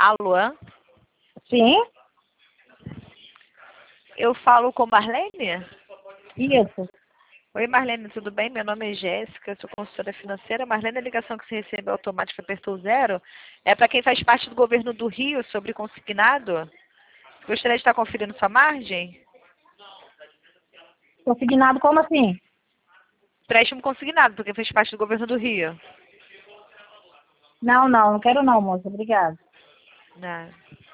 Alô? Sim? Eu falo com Marlene? Isso. Oi, Marlene, tudo bem? Meu nome é Jéssica, sou consultora financeira. Marlene, a ligação que você recebeu automática apertou 0 é para quem faz parte do governo do Rio sobre consignado. Gostaria de estar conferindo sua margem? Consignado como assim? Empréstimo consignado, porque fez parte do governo do Rio. Não quero não, moça. Obrigada. Né?